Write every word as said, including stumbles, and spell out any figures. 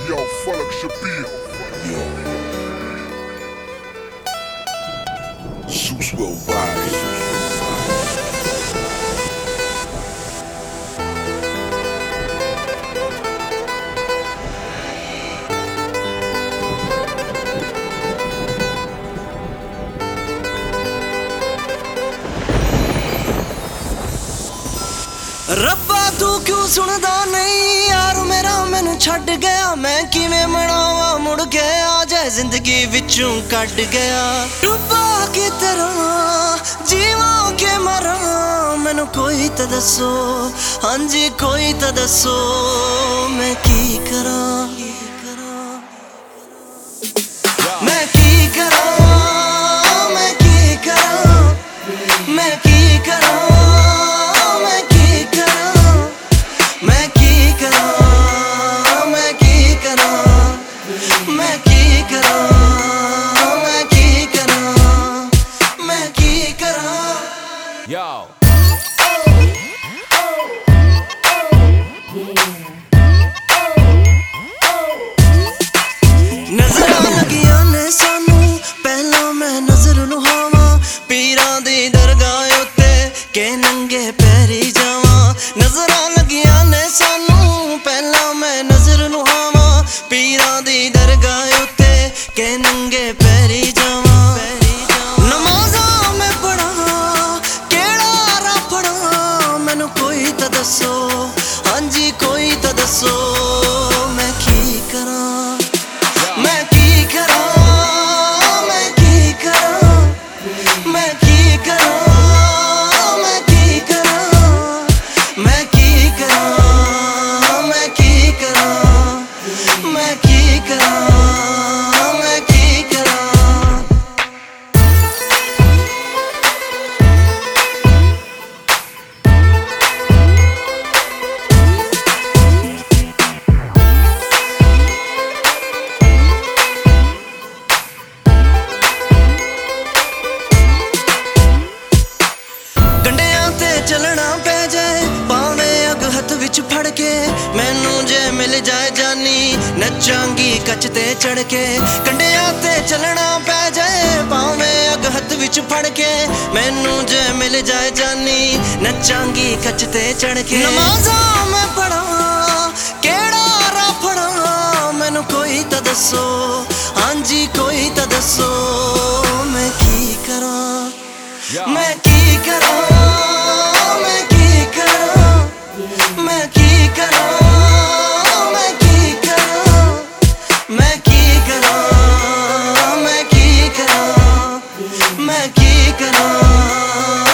Yo, Falak Shabir. Yo. Zeus will rise. ਰੱਬਾ ਤੂੰ ਕਿਉਂ ਸੁਣਦਾ ਨਹੀਂ ਯਾਰ ਮੇਰਾ ਮੈਨੂੰ ਛੱਡ ਗਿਆ ਮੈਂ ਕਿਵੇਂ ਮਨਾਵਾਂ ਮੁੜ ਕੇ ਆ ਜਾਏ ਜ਼ਿੰਦਗੀ ਵਿੱਚੋਂ ਕੱਢ ਗਿਆ ਡੁੱਬਾ ਕਿ ਤਰ੍ਹਾਂ ਜੀਵਾਂ ਕੇ ਮਰਾਂ ਮੈਨੂੰ ਕੋਈ ਤਾਂ ਦੱਸੋ ਹਾਂਜੀ ਕੋਈ ਤਾਂ ਦੱਸੋ ਮੈਂ ਕੀ ਕਰਾਂ ਮੈਂ ਕੀ ਕਰਾਂ ਮੈਂ ਕੀ ਕਰਾਂ ਮੈਂ ਕੀ ਕਰਾਂ Yo. ਨਜ਼ਰਾਂ ਲੱਗੀਆਂ ਨੇ ਸਾਨੂੰ ਪਹਿਲਾਂ ਮੈਂ ਨਜ਼ਰ ਲੁਹਾਵਾਂ ਪੀਰਾਂ ਦੀ ਦਰਗਾਹ ਉੱਤੇ ਕਿ ਨੰਗੇ ਪੈਰੀ ਜਾਵਾਂ ਨਜ਼ਰਾਂ ਲੱਗੀਆਂ ਨੇ ਸਾਨੂੰ ਪਹਿਲਾਂ ਮੈਂ ਨਜ਼ਰ ਲੁਹਾਵਾਂ ਪੀਰਾਂ ਦੀ ਦਰਗਾਹ ਉੱਤੇ ਕਿ ਨੰਗੇ ਪੈਰੀ ਜਾਵਾਂ ਨਮਾਜ਼ਾਂ ਮੈਂ ਪੜਾਂ ਕਿਹੜਾ ਰਾਹ ਫੜਾਂ ਮੈਨੂੰ ਕੋਈ ਤਾਂ ਦੱਸੋ ਹਾਂਜੀ ਕੋਈ ਤਾਂ ਦੱਸੋ ਮੈਂ ਕੀ ਕਰਾਂ ਮੈਂ ਕੀ ਕਰਾਂ ਮੈਂ ਕੀ ਕਰਾਂ ਮੈਂ ਕੀ ਕਰਾਂ ਮੈਂ ਕੀ ਕਰਾਂ ਮੈਂ ਕੀ ਕਰਾਂ ਮੈਂ ਕੀ ਕਰਾਂ ਮੈਂ ਕੀ ਕਰਾਂ ਮੈਂ ਕੀ ਕਰਾਂ ਚੱਲਣਾ ਪੈ ਜਾਏ ਭਾਵੇਂ ਅੱਗ ਹੱਥ ਵਿੱਚ ਫੜ ਕੇ ਮੈਨੂੰ ਜੇ ਮਿਲ ਜਾਏ ਜਾਨੀ ਨੱਚਾਂਗੀ ਕੱਚ ਤੇ ਚੜ ਕੇ ਕੰਡਿਆਂ ਤੇ ਚੱਲਣਾ ਪੈ ਜਾਏ ਭਾਵੇਂ ਅੱਗ ਹੱਥ ਵਿੱਚ ਫੜ ਕੇ ਮੈਨੂੰ ਜੇ ਮਿਲ ਜਾਏ ਜਾਨੀ ਨੱਚਾਂਗੀ ਕੱਚ ਤੇ ਚੜ ਕੇ ਨਮਾਜ਼ਾਂ ਮੈਂ ਪੜਾਂ ਕਿਹੜਾ ਰਾਹ ਫੜਾਂ ਮੈਨੂੰ ਕੋਈ ਤਾਂ ਦੱਸੋ ਹਾਂਜੀ ਕੋਈ ਤਾਂ ਦੱਸੋ ਮੈਂ ਕੀ ਕਰਾਂ ਮੈਂ ਕੀ ਕਰਾਂ ਮੈਂ ਕੀ ਕਰਾਂ ਮੈਂ ਕੀ ਕਰਾਂ ਮੈਂ ਕੀ ਕਰਾਂ ਮੈਂ ਕੀ ਕਰਾਂ ਮੈਂ ਕੀ ਕਰਾਂ ਮੈਂ ਕੀ ਕਰਾਂ